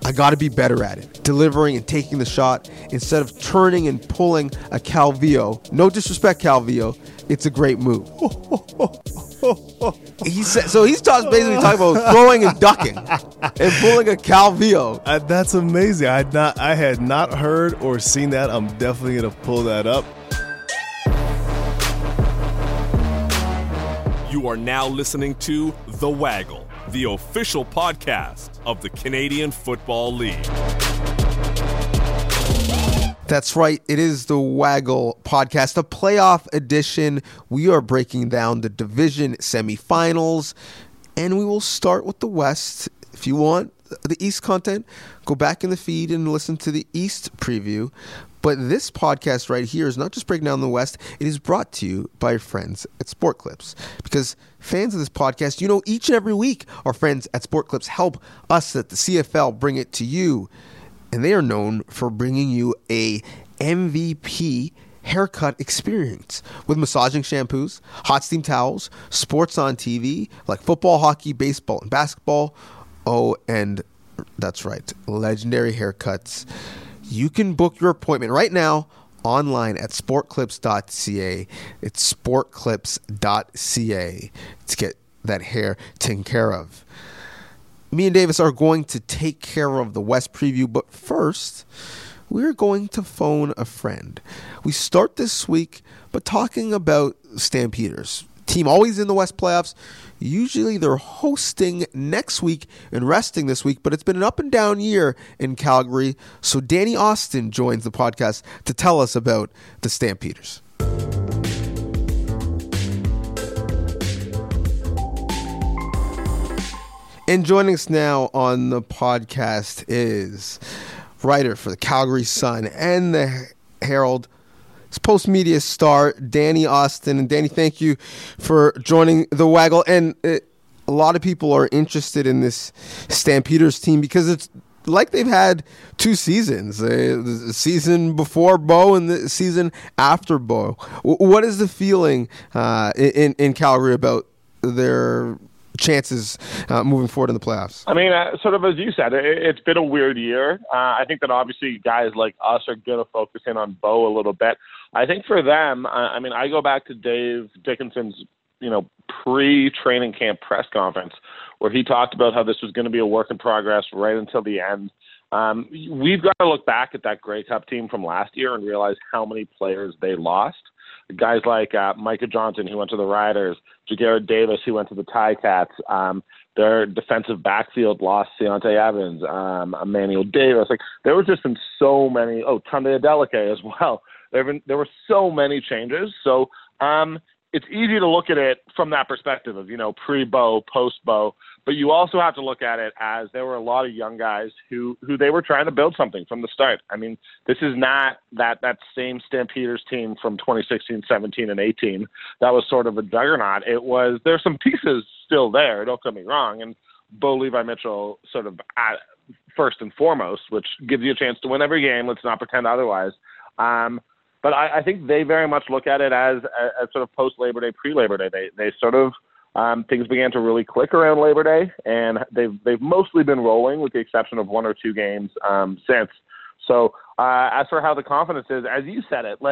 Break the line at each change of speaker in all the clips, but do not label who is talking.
I got to be better at it, delivering and taking the shot instead of turning and pulling a Calvillo. No disrespect, Calvillo. It's a great move. He's basically talking about throwing and ducking and pulling a Calvillo.
That's amazing. I had not heard or seen that. I'm definitely going to pull that up.
You are now listening to The Waggle, the official podcast of the Canadian Football League.
That's right. It is the Waggle podcast, a playoff edition. We are breaking down the division semifinals, and we will start with the West. If you want the East content, go back in the feed and listen to the East preview. But this podcast right here is not just breaking down the West. It is brought to you by your friends at Sport Clips. Because fans of this podcast, you know, each and every week, our friends at Sport Clips help us at the CFL bring it to you. And they are known for bringing you a MVP haircut experience with massaging shampoos, hot steam towels, sports on TV like football, hockey, baseball, and basketball. Oh, and that's right, legendary haircuts. You can book your appointment right now online at sportclips.ca. It's sportclips.ca to get that hair taken care of. Me and Davis are going to take care of the West preview, but first, we're going to phone a friend. We start this week by talking about Stampeders. Team always in the West playoffs. Usually they're hosting next week and resting this week, but it's been an up and down year in Calgary. So Danny Austin joins the podcast to tell us about the Stampeders. And joining us now on the podcast is writer for the Calgary Sun and the Herald, post-media star, Danny Austin. And Danny, thank you for joining the Waggle. And a lot of people are interested in this Stampeders team because it's like they've had two seasons, the season before Bo and the season after Bo. What is the feeling in Calgary about their chances moving forward in the playoffs?
I mean, sort of as you said, it's been a weird year. I think that obviously guys like us are going to focus in on Bo a little bit. I think for them, I mean, I go back to Dave Dickinson's, pre-training camp press conference where he talked about how this was going to be a work in progress right until the end. We've got to look back at that Grey Cup team from last year and realize how many players they lost. Guys like Micah Johnson, who went to the Riders, Jagarrett Davis, who went to the Ticats. Their defensive backfield lost Deontay Evans, Emmanuel Davis. There was just been so many. Oh, Tunde Adeleke as well. There were so many changes. So it's easy to look at it from that perspective of, pre-Bo, post-Bo. But you also have to look at it as there were a lot of young guys who they were trying to build something from the start. I mean, this is not that same Stampeders team from 2016, 17, and 18 that was sort of a juggernaut. There's some pieces still there, don't get me wrong, and Bo Levi-Mitchell sort of first and foremost, which gives you a chance to win every game. Let's not pretend otherwise. But I think they very much look at it as sort of post-Labor Day, pre-Labor Day. They sort of things began to really click around Labor Day, and they've mostly been rolling with the exception of one or two games since. So as for how the confidence is, as you said it,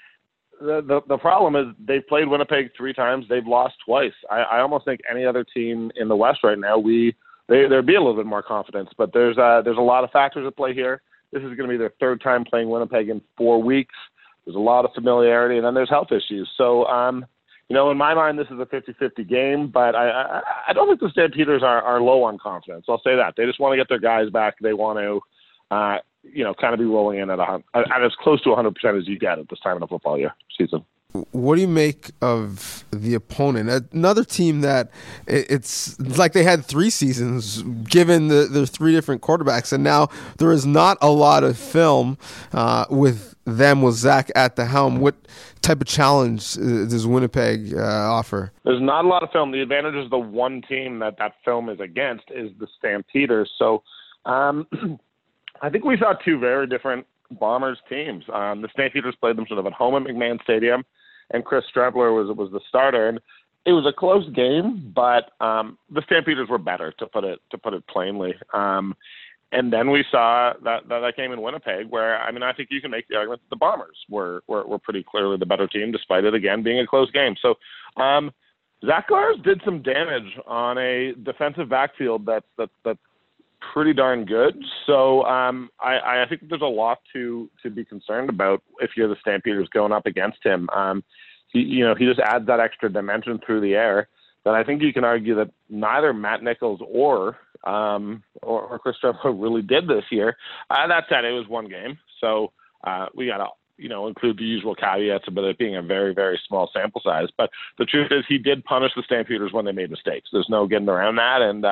the problem is they've played Winnipeg 3 times. They've lost twice. I almost think any other team in the West right now, there'd be a little bit more confidence. But there's a lot of factors at play here. This is going to be their 3rd time playing Winnipeg in 4 weeks. There's a lot of familiarity, and then there's health issues. So, in my mind, this is a 50-50 game, but I don't think the Stampeders are low on confidence. I'll say that. They just want to get their guys back. They want to, kind of be rolling in at as close to 100% as you get at this time in the football season.
What do you make of the opponent? Another team that it's like they had 3 seasons given the 3 different quarterbacks, and now there is not a lot of film with Zach at the helm. What type of challenge does Winnipeg offer?
There's not a lot of film. The advantage is the one team that film is against is the Stampeders. So I think we saw 2 very different Bombers teams. The Stampeders played them sort of at home at McMahon Stadium, and Chris Strebler was the starter, and it was a close game, but the Stampeders were better, to put it plainly. And then we saw that game in Winnipeg where, I mean, I think you can make the argument that the Bombers were pretty clearly the better team, despite it, again, being a close game. So Zach Gars did some damage on a defensive backfield that's pretty darn good. So I think there's a lot to be concerned about if you're the Stampeders going up against him. He just adds that extra dimension through the air that I think you can argue that neither Matt Nichols or Chris Streveler really did this year. That said, it was one game, so we got to include the usual caveats about it being a very, very small sample size. But the truth is, he did punish the Stampeders when they made mistakes. There's no getting around that, and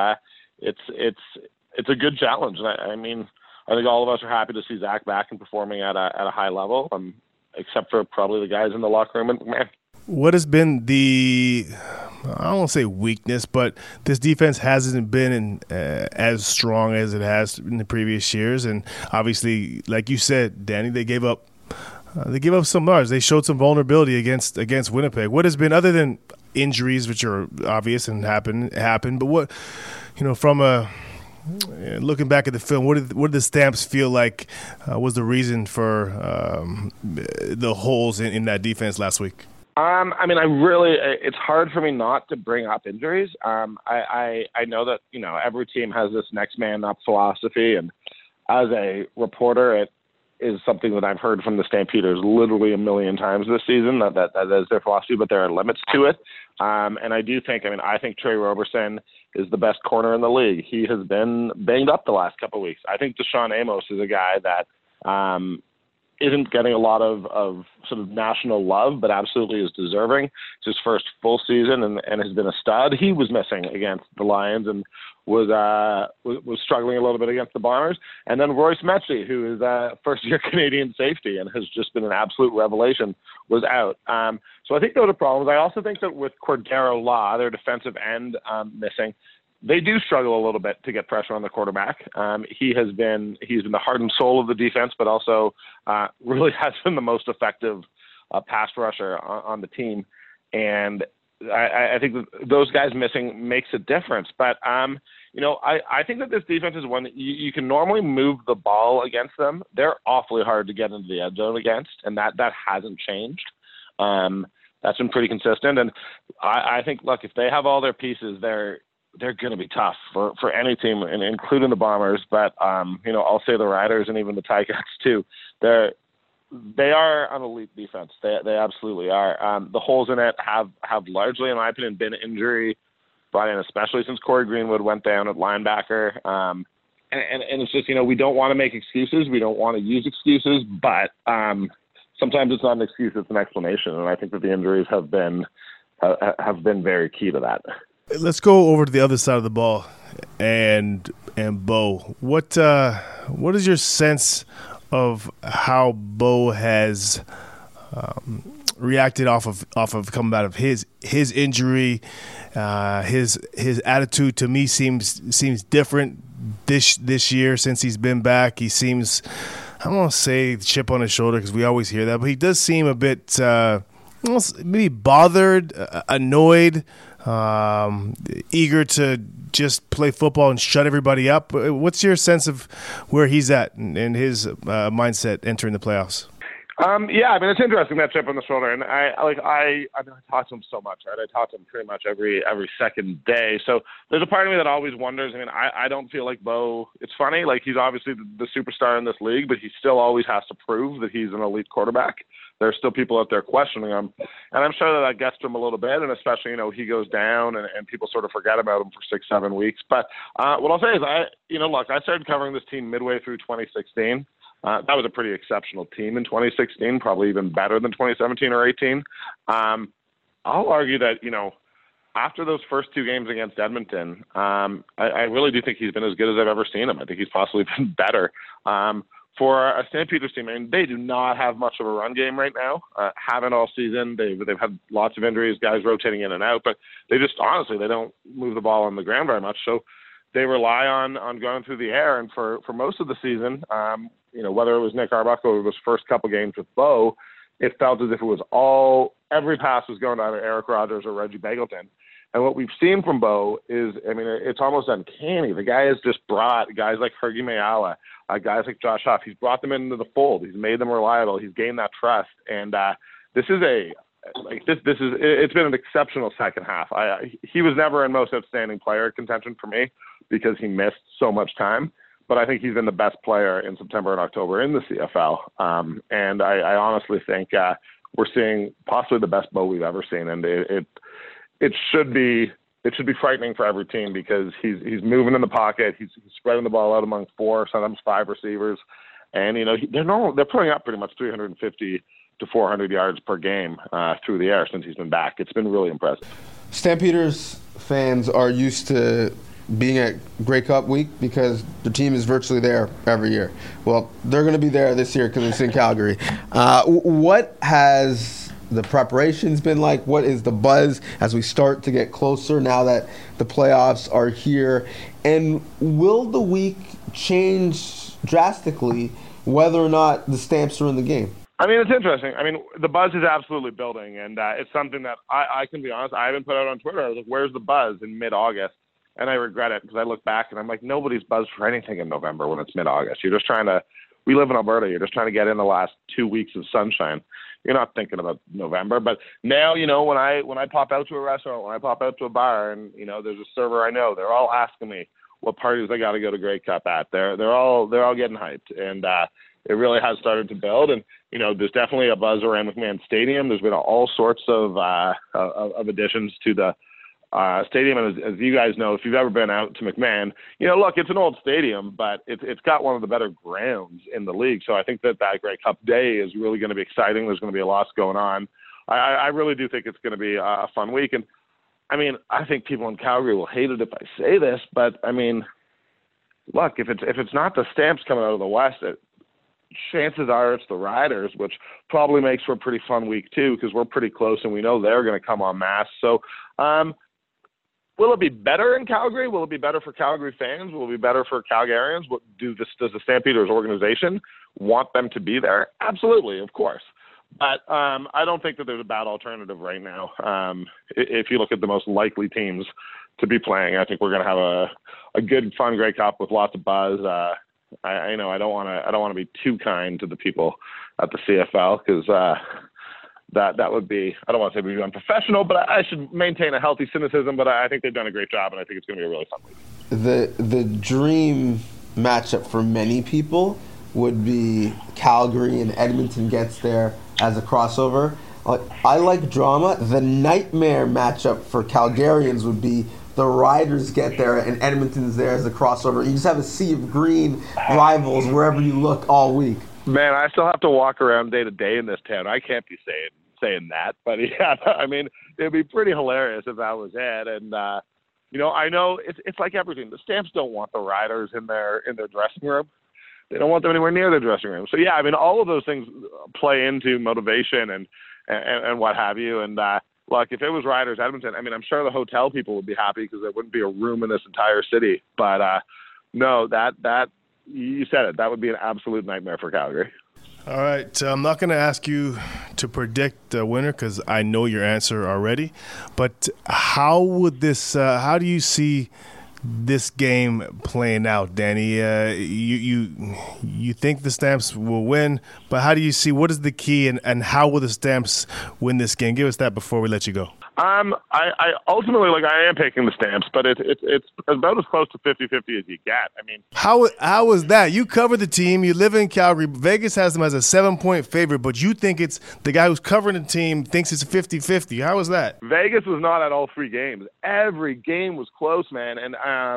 it's a good challenge. And I mean, I think all of us are happy to see Zach back and performing at a high level, except for probably the guys in the locker room. And man,
what has been I don't want to say weakness, but this defense hasn't been as strong as it has in the previous years. And obviously, like you said, Danny, they gave up some yards. They showed some vulnerability against Winnipeg. What has been, other than injuries, which are obvious and happen, but what, from looking back at the film, what did the Stamps feel like was the reason for the holes in that defense last week?
I mean, it's hard for me not to bring up injuries. I know that, every team has this next man up philosophy. And as a reporter, it is something that I've heard from the Stampeders literally a million times this season, that is their philosophy, but there are limits to it. And I do think, I think Trey Roberson is the best corner in the league. He has been banged up the last couple of weeks. I think Deshaun Amos is a guy that isn't getting a lot of sort of national love, but absolutely is deserving. It's his first full season and has been a stud. He was missing against the Lions and was struggling a little bit against the Bombers. And then Royce Metchie, who is a first-year Canadian safety and has just been an absolute revelation, was out. So I think those are problems. I also think that with Cordero Law, their defensive end, missing, they do struggle a little bit to get pressure on the quarterback. He's been the heart and soul of the defense, but also really has been the most effective pass rusher on the team. And I think that those guys missing makes a difference. But I think that this defense is one that you can normally move the ball against them. They're awfully hard to get into the end zone against, and that hasn't changed. That's been pretty consistent. And I think, look, if they have all their pieces, they're going to be tough for any team, and including the Bombers. But, I'll say the Riders and even the Ticats too. They are an elite defense. They absolutely are. The holes in it have largely, in my opinion, been injury brought in, especially since Corey Greenwood went down at linebacker. And it's just, we don't want to make excuses. We don't want to use excuses, but sometimes it's not an excuse, it's an explanation. And I think that the injuries have been very key to that.
Let's go over to the other side of the ball and Bo. What is your sense of how Bo has reacted off of coming out of his injury? His attitude to me seems different this year since he's been back. He seems, I don't want to say chip on his shoulder because we always hear that, but he does seem a bit maybe bothered, annoyed, eager to just play football and shut everybody up. What's your sense of where he's at and his mindset entering the playoffs?
It's interesting, that chip on the shoulder, and I talk to him so much, right? I talk to him pretty much every second day. So there's a part of me that always wonders. I don't feel like Bo. It's funny, like he's obviously the superstar in this league, but he still always has to prove that he's an elite quarterback. There's still people out there questioning him, and I'm sure that gets to him a little bit, and especially, he goes down and people sort of forget about him for 6-7 weeks. But what I'll say is I started covering this team midway through 2016. That was a pretty exceptional team in 2016, probably even better than 2017 or 18. I'll argue that, after those first two games against Edmonton, I really do think he's been as good as I've ever seen him. I think he's possibly been better. For a Stampeders team, they do not have much of a run game right now. Haven't all season. They've had lots of injuries, guys rotating in and out, but they just, honestly, they don't move the ball on the ground very much. So they rely on going through the air. And for most of the season, whether it was Nick Arbuckle or those first couple games with Bo, it felt as if it was every pass was going to either Eric Rogers or Reggie Begelton. And what we've seen from Bo is, I mean, it's almost uncanny. The guy has just brought guys like Fergie Mayala, guys like Josh Huff. He's brought them into the fold. He's made them reliable. He's gained that trust. And this is it's been an exceptional second half. He was never in most outstanding player contention for me because he missed so much time. But I think he's been the best player in September and October in the CFL. And I honestly think we're seeing possibly the best Bo we've ever seen. And it should be frightening for every team because he's moving in the pocket. He's spreading the ball out among 4, sometimes 5 receivers. And, they're putting up pretty much 350 to 400 yards per game through the air since he's been back. It's been really impressive.
Stampeders fans are used to being at Grey Cup week because the team is virtually there every year. Well, they're going to be there this year because it's in Calgary. What has the preparations been like? What is the buzz as we start to get closer now that the playoffs are here? And will the week change drastically whether or not the Stamps are in the game?
I mean, it's interesting. I mean, the buzz is absolutely building, and it's something that I can be honest, I haven't put out on Twitter. I was like, where's the buzz in mid-August? And I regret it because I look back and I'm like, nobody's buzzed for anything in November when it's mid-August. You're just we live in Alberta. You're just trying to get in the last 2 weeks of sunshine. You're not thinking about November. But now, when I pop out to a restaurant, when I pop out to a bar and, there's a server I know, they're all asking me what parties I got to go to Grey Cup at. They're all getting hyped. And it really has started to build. And, there's definitely a buzz around McMahon Stadium. There's been all sorts of additions to the stadium. And as you guys know, if you've ever been out to McMahon, look, it's an old stadium, but it's got one of the better grounds in the league. So I think that Grey Cup day is really going to be exciting. There's going to be a lot going on. I really do think it's going to be a fun week. And I mean, I think people in Calgary will hate it if I say this, but I mean, look, if it's not the Stamps coming out of the West, chances are it's the Riders, which probably makes for a pretty fun week too, because we're pretty close and we know they're going to come en masse. So, will it be better in Calgary? Will it be better for Calgary fans? Will it be better for Calgarians? Does the Stampeders organization want them to be there? Absolutely, of course. But I don't think that there's a bad alternative right now. If you look at the most likely teams to be playing, I think we're going to have a good, fun Grey Cup with lots of buzz. I know I don't want to be too kind to the people at the CFL because that would be, I don't want to say we'd be unprofessional, but I should maintain a healthy cynicism. But I think they've done a great job, and I think it's going to be a really fun week.
The dream matchup for many people would be Calgary and Edmonton gets there as a crossover. I like drama. The nightmare matchup for Calgarians would be the Riders get there and Edmonton's there as a crossover. You just have a sea of green rivals wherever you look all week.
Man, I still have to walk around day to day in this town. I can't be saying that, but yeah, I mean, it'd be pretty hilarious if that was it. And I know it's like everything. The Stamps don't want the Riders in their dressing room. They don't want them anywhere near their dressing room. So yeah, I mean, all of those things play into motivation and what have you. And look, if it was Riders Edmonton, I mean, I'm sure the hotel people would be happy because there wouldn't be a room in this entire city. But no, that you said it. That would be an absolute nightmare for Calgary.
All right. I'm not going to ask you to predict the winner because I know your answer already. But how do you see this game playing out, Danny? You think the Stamps will win, but how do you see, what is the key and how will the Stamps win this game? Give us that before we let you go.
I ultimately, I am picking the Stamps, but it's about as close to 50-50 as you get. I mean,
how is that? You cover the team. You live in Calgary. Vegas has them as a 7-point favorite, but you think it's the guy who's covering the team thinks it's a 50-50. How is that?
Vegas was not at all 3 games. Every game was close, man. And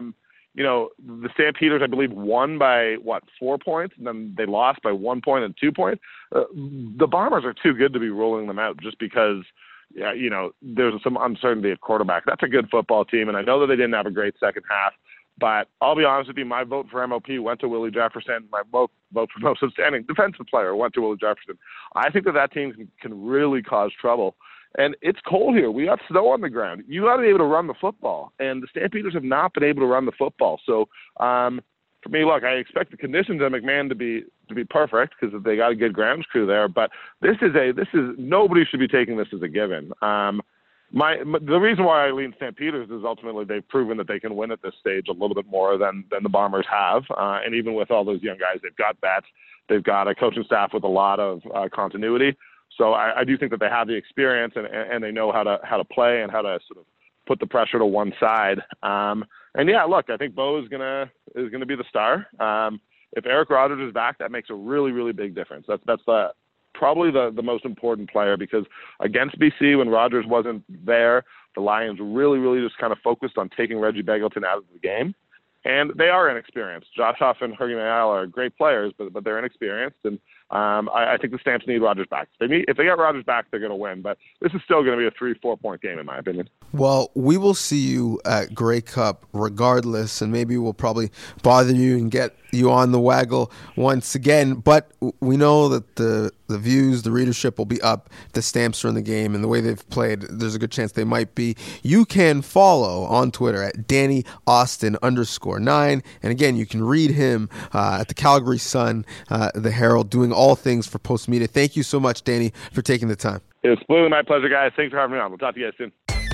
the Stampeders, I believe, won by 4 points, and then they lost by 1 point and 2 points. The Bombers are too good to be rolling them out just because. Yeah, there's some uncertainty at quarterback. That's a good football team, and I know that they didn't have a great second half. But I'll be honest with you, my vote for MOP went to Willie Jefferson. My vote for most outstanding defensive player went to Willie Jefferson. I think that team can really cause trouble. And it's cold here. We got snow on the ground. You got to be able to run the football, and the Stampeders have not been able to run the football. So for me, look, I expect the conditions at McMahon to be perfect because they got a good grounds crew there. But this is nobody should be taking this as a given. The reason why I lean St. Peter's is ultimately they've proven that they can win at this stage a little bit more than the Bombers have. And even with all those young guys, they've got vets. They've got a coaching staff with a lot of continuity. So I do think that they have the experience and they know how to play and how to sort of put the pressure to one side. And yeah, look, I think Bo is gonna be the star. If Eric Rogers is back, that makes a really, really big difference. That's probably the most important player, because against BC, when Rogers wasn't there, the Lions really, really just kind of focused on taking Reggie Begelton out of the game. And they are inexperienced. Josh Huff and Hergy Mayal are great players, but they're inexperienced. And I think the Stamps need Rogers back. If they get Rogers back, they're going to win. But this is still going to be a 3-4 point game, in my opinion.
Well, we will see you at Grey Cup regardless, and maybe we'll probably bother you and get you on the Waggle once again. But we know that the views, the readership will be up. The Stamps are in the game, and the way they've played, there's a good chance they might be. You can follow on Twitter at DannyAustin_9. And again, you can read him at the Calgary Sun, the Herald, doing all things for Post Media. Thank you so much, Danny, for taking the time.
It was completely my pleasure, guys. Thanks for having me on. We'll talk to you guys soon.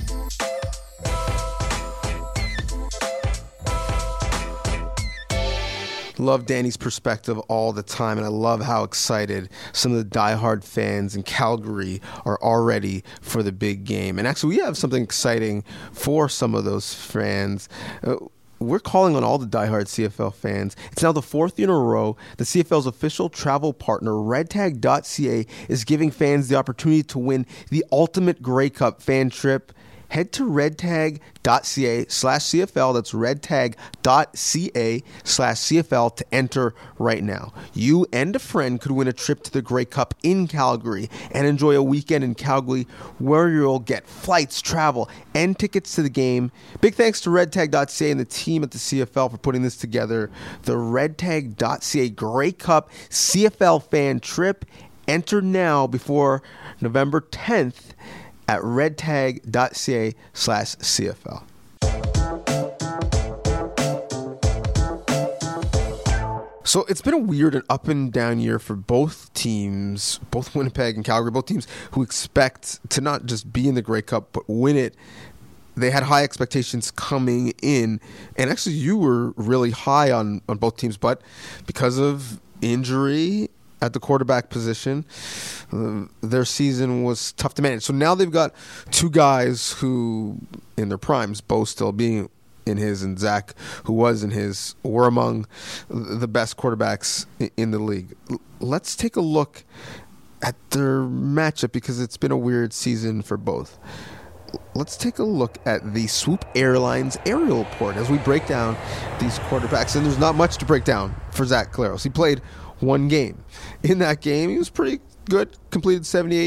Love Danny's perspective all the time, and I love how excited some of the diehard fans in Calgary are already for the big game. And actually, we have something exciting for some of those fans. We're calling on all the diehard CFL fans. It's now the fourth year in a row. The CFL's official travel partner, redtag.ca, is giving fans the opportunity to win the ultimate Grey Cup fan trip. Head to redtag.ca/CFL. That's redtag.ca/CFL to enter right now. You and a friend could win a trip to the Grey Cup in Calgary and enjoy a weekend in Calgary where you'll get flights, travel, and tickets to the game. Big thanks to redtag.ca and the team at the CFL for putting this together. The redtag.ca Grey Cup CFL fan trip. Enter now before November 10th. At redtag.ca/CFL. So it's been a weird and up and down year for both teams, both Winnipeg and Calgary, both teams who expect to not just be in the Grey Cup, but win it. They had high expectations coming in, and actually you were really high on both teams, but because of injury at the quarterback position, their season was tough to manage. So now they've got two guys who, in their primes, Bo still being in his and Zach, who was in his, were among the best quarterbacks in the league. Let's take a look at their matchup because it's been a weird season for both. Let's take a look at the Swoop Airlines aerial report as we break down these quarterbacks. And there's not much to break down for Zach Collaros. He played one game. In that game, he was pretty good, completed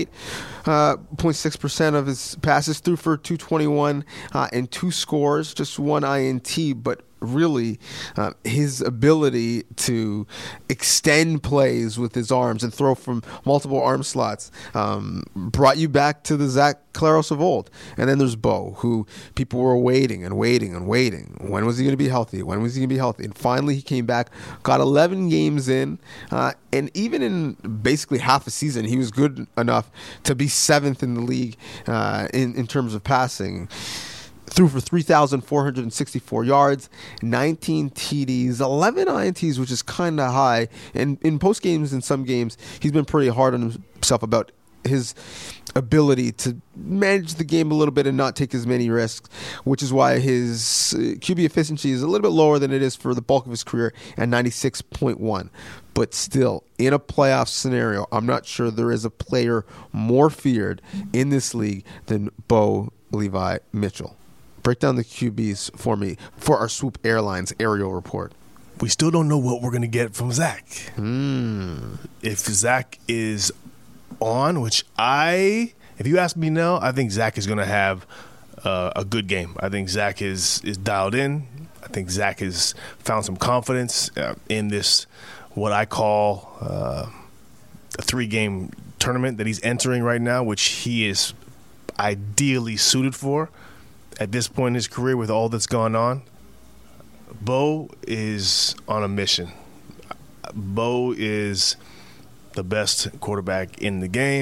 78.6% of his passes, threw for 221 and 2 scores, just 1 INT, but really his ability to extend plays with his arms and throw from multiple arm slots brought you back to the Zach Collaros of old. And then there's Bo, who people were waiting and waiting and waiting. When was he going to be healthy? When was he going to be healthy? And finally he came back, got 11 games in, and even in basically half a season, he was good enough to be 7th in the league in terms of passing. Threw for 3,464 yards, 19 TDs, 11 INTs, which is kind of high. And in post games, in some games, he's been pretty hard on himself about his ability to manage the game a little bit and not take as many risks, which is why his QB efficiency is a little bit lower than it is for the bulk of his career at 96.1. But still, in a playoff scenario, I'm not sure there is a player more feared in this league than Bo Levi Mitchell. Break down the QBs for me for our Swoop Airlines aerial report.
We still don't know what we're going to get from Zach. If Zach is on, which if you ask me now, I think Zach is going to have a good game. I think Zach is dialed in. I think Zach has found some confidence in this, what I call a 3-game tournament that he's entering right now, which he is ideally suited for. At this point in his career, with all that's gone on, Bo is on a mission. Bo is the best quarterback in the game.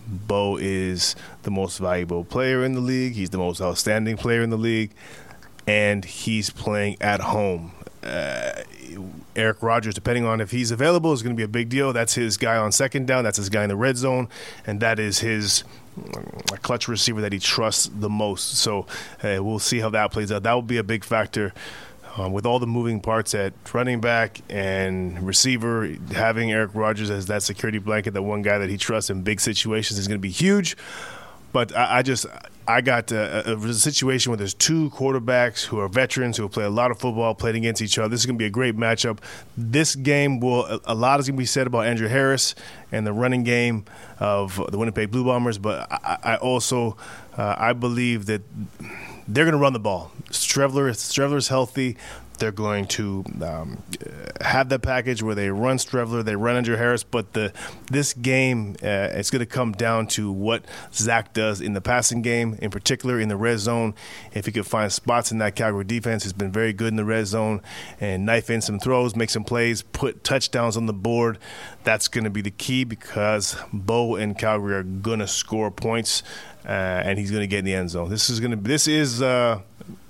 Bo is the most valuable player in the league. He's the most outstanding player in the league, and he's playing at home. Eric Rodgers, depending on if he's available, is going to be a big deal. That's his guy on second down. That's his guy in the red zone, and that is his clutch receiver that he trusts the most. So we'll see how that plays out. That will be a big factor. With all the moving parts at running back and receiver, having Eric Rodgers as that security blanket, that one guy that he trusts in big situations, is going to be huge. But I got a situation where there's two quarterbacks who are veterans, who have played a lot of football, played against each other. This is going to be a great matchup. This game a lot is going to be said about Andrew Harris and the running game of the Winnipeg Blue Bombers. But I believe that they're going to run the ball. Strevler's healthy. They're going to have that package where they run Strevler, they run Andrew Harris. But this game, it's going to come down to what Zach does in the passing game, in particular in the red zone. If he can find spots in that Calgary defense, he's been very good in the red zone, and knife in some throws, make some plays, put touchdowns on the board. That's going to be the key, because Bo and Calgary are going to score points, and he's going to get in the end zone. This is a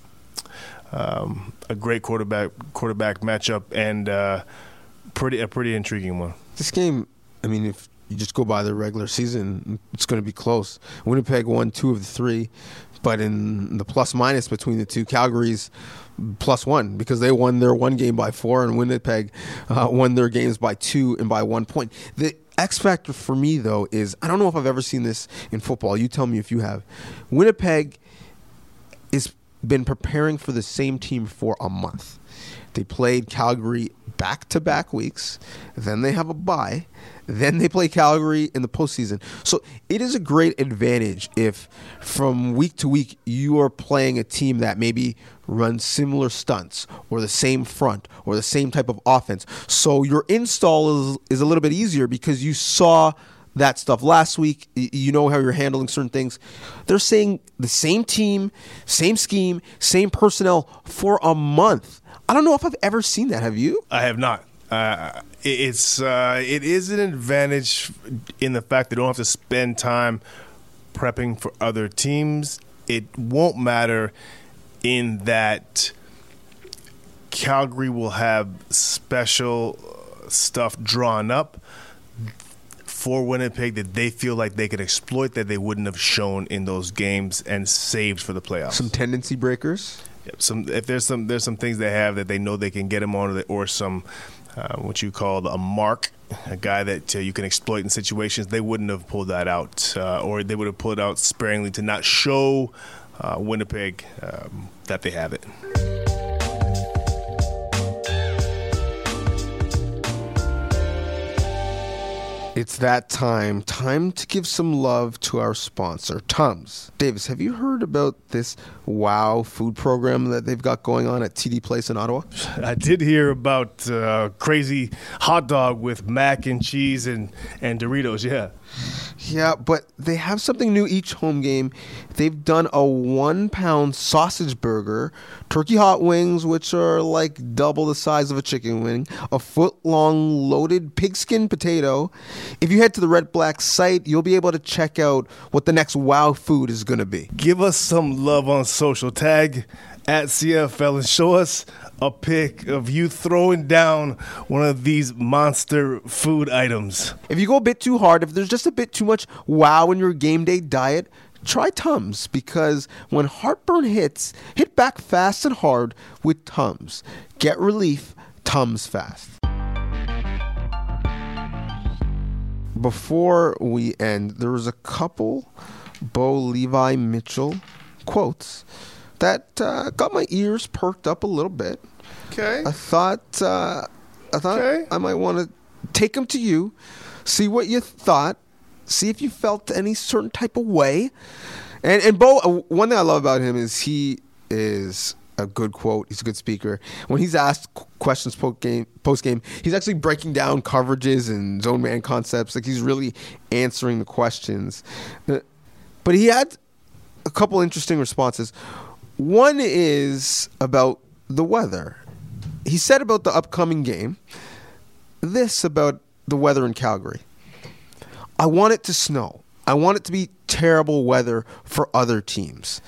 great quarterback matchup, and a pretty intriguing one.
This game, I mean, if you just go by the regular season, it's going to be close. Winnipeg won 2 of the 3, but in the plus-minus between the two, Calgary's +1, because they won their one game by 4, and Winnipeg won their games by 2 and by 1 point. The X factor for me, though, is, I don't know if I've ever seen this in football. You tell me if you have. Winnipeg is been preparing for the same team for a month. They played Calgary back-to-back weeks. Then they have a bye. Then they play Calgary in the postseason. So it is a great advantage if from week to week you are playing a team that maybe runs similar stunts or the same front or the same type of offense. So your install is a little bit easier because you saw that stuff last week. You know how you're handling certain things. They're saying the same team, same scheme, same personnel for a month. I don't know if I've ever seen that. Have you?
I have not. It is an advantage in the fact they don't have to spend time prepping for other teams. It won't matter in that Calgary will have special stuff drawn up for Winnipeg that they feel like they could exploit that they wouldn't have shown in those games and saved for the playoffs.
Some tendency breakers?
If there's some things they have that they know they can get them on, or some what you call a mark, a guy that you can exploit in situations, they wouldn't have pulled that out, or they would have pulled it out sparingly to not show Winnipeg that they have it.
It's that time to give some love to our sponsor, Tums. Davis, have you heard about this WOW food program that they've got going on at TD Place in Ottawa?
I did hear about crazy hot dog with mac and cheese and Doritos, yeah.
Yeah, but they have something new each home game. They've done a 1-pound sausage burger, turkey hot wings, which are like double the size of a chicken wing, a foot-long loaded pigskin potato. If you head to the Red Black site, you'll be able to check out what the next WOW food is going to be.
Give us some love on social. Tag at CFL and show us a pic of you throwing down one of these monster food items.
If you go a bit too hard, if there's just a bit too much WOW in your game day diet, try Tums, because when heartburn hits, hit back fast and hard with Tums. Get relief, Tums fast. Before we end, there was a couple Bo Levi Mitchell quotes that got my ears perked up a little bit.
Okay.
I thought I might want to take them to you, see what you thought, see if you felt any certain type of way. And Bo, one thing I love about him is he is a good quote. He's a good speaker. When he's asked questions post game, he's actually breaking down coverages and zone man concepts. Like, he's really answering the questions. But he had a couple interesting responses. One is about the weather. He said about the upcoming game this about the weather in Calgary. I want it to snow. I want it to be terrible weather for other teams.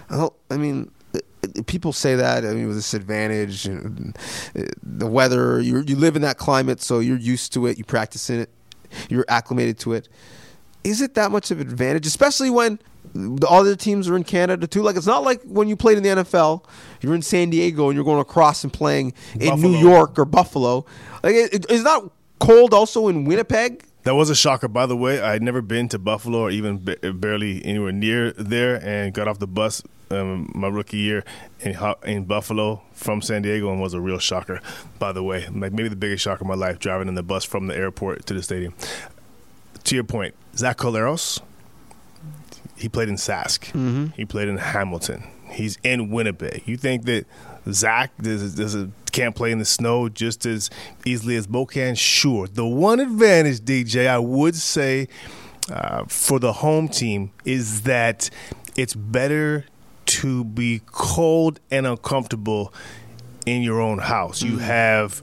People say that. I mean, with this advantage, the weather, you live in that climate, so you're used to it. You practice in it. You're acclimated to it. Is it that much of an advantage, especially when the other teams are in Canada too? Like, it's not like when you played in the NFL, you're in San Diego and you're going across and playing in New York or Buffalo. Like, it's not cold also in Winnipeg.
That was a shocker, by the way. I had never been to Buffalo or even barely anywhere near there, and got off the bus my rookie year in Buffalo from San Diego, and was a real shocker, by the way. Like, maybe the biggest shocker of my life, driving in the bus from the airport to the stadium. To your point, Zach Collaros, he played in Sask. Mm-hmm. He played in Hamilton. He's in Winnipeg. You think that Zach can't play in the snow just as easily as Bo can? Sure. The one advantage, DJ, I would say for the home team is that it's better to be cold and uncomfortable in your own house. You have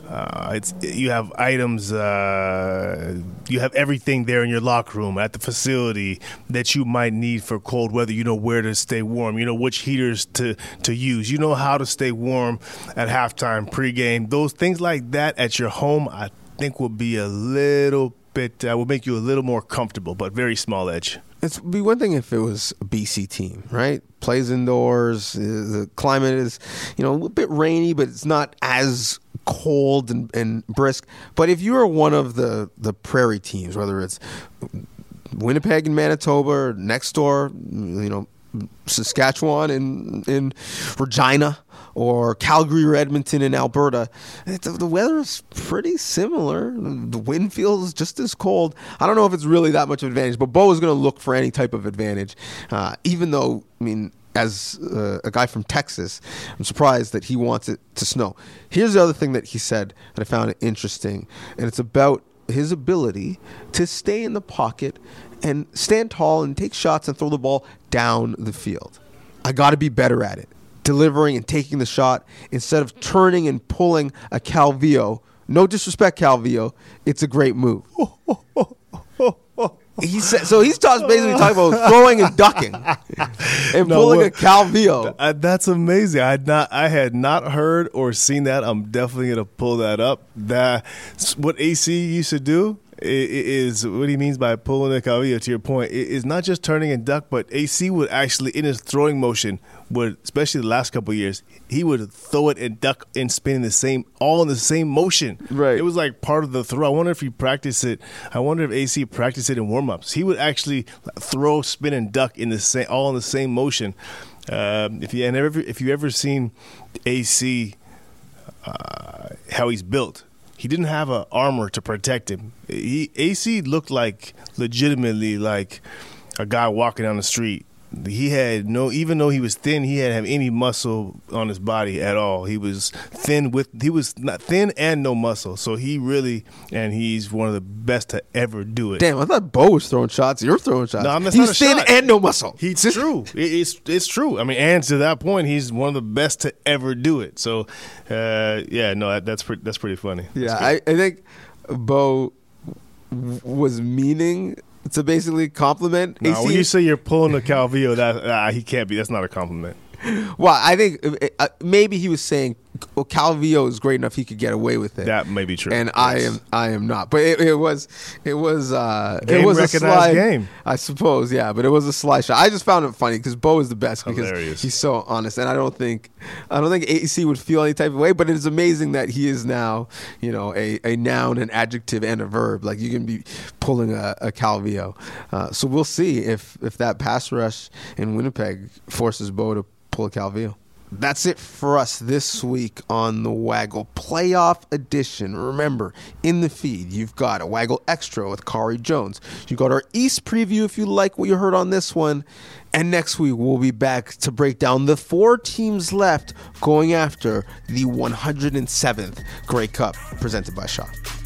items, you have everything there in your locker room, at the facility that you might need for cold weather. You know where to stay warm. You know which heaters to use. You know how to stay warm at halftime, pregame. Those things like that at your home, I think will be a little bit, will make you a little more comfortable, but very small edge.
It'd be one thing if it was a BC team, right? Plays indoors. The climate is, a little bit rainy, but it's not as cold and brisk. But if you're one of the prairie teams, whether it's Winnipeg and Manitoba, or next door, Saskatchewan in Regina, or Calgary or Edmonton in Alberta, the weather is pretty similar. The wind feels just as cold. I don't know if it's really that much of an advantage, but Bo is going to look for any type of advantage, even though, as a guy from Texas, I'm surprised that he wants it to snow. Here's the other thing that he said that I found interesting, and it's about his ability to stay in the pocket and stand tall and take shots and throw the ball down the field. I got to be better at it, delivering and taking the shot instead of turning and pulling a Calvillo. No disrespect, Calvillo. It's a great move. He said, so he's basically talking about throwing and ducking and pulling a Calvillo.
That's amazing. I had not heard or seen that. I'm definitely going to pull that up. What AC used to do is what he means by pulling a Calvillo, to your point, is not just turning and duck, but AC would actually, in his throwing motion, especially the last couple of years, he would throw it and duck and spin all in the same motion.
Right.
It was like part of the throw. I wonder if he practiced it. I wonder if AC practiced it in warm-ups. He would actually throw, spin, and duck all in the same motion. If you ever seen AC, how he's built, he didn't have an armor to protect him. AC looked legitimately like a guy walking down the street. He had even though he was thin, he didn't have any muscle on his body at all. He was thin not thin and no muscle. So he's one of the best to ever do it.
Damn, I thought Bo was throwing shots. You're throwing shots.
No,
he's thin and no muscle.
It's true. It's true. And to that point, he's one of the best to ever do it. So, that's pretty funny.
Yeah, I think Bo was meaning to basically compliment AC.
No, when you say you're pulling a Calvillo, he can't be. That's not a compliment.
Well, I think maybe he was saying Calvillo is great enough he could get away with it.
That may be true.
And
yes.
I am not. But it was
a slide
game, I suppose. Yeah, but it was a slide shot. I just found it funny because Bo is the best because
Hilarious.
He's so honest, and I don't think AC would feel any type of way. But it is amazing that he is now a noun, an adjective, and a verb. Like, you can be pulling a Calvillo. So we'll see if that pass rush in Winnipeg forces Bo to pull a Calvillo. That's it for us this week on the Waggle Playoff Edition. Remember, in the feed, you've got a Waggle Extra with Kari Jones. You got our East preview if you like what you heard on this one. And next week, we'll be back to break down the 4 teams left going after the 107th Grey Cup presented by Shaw.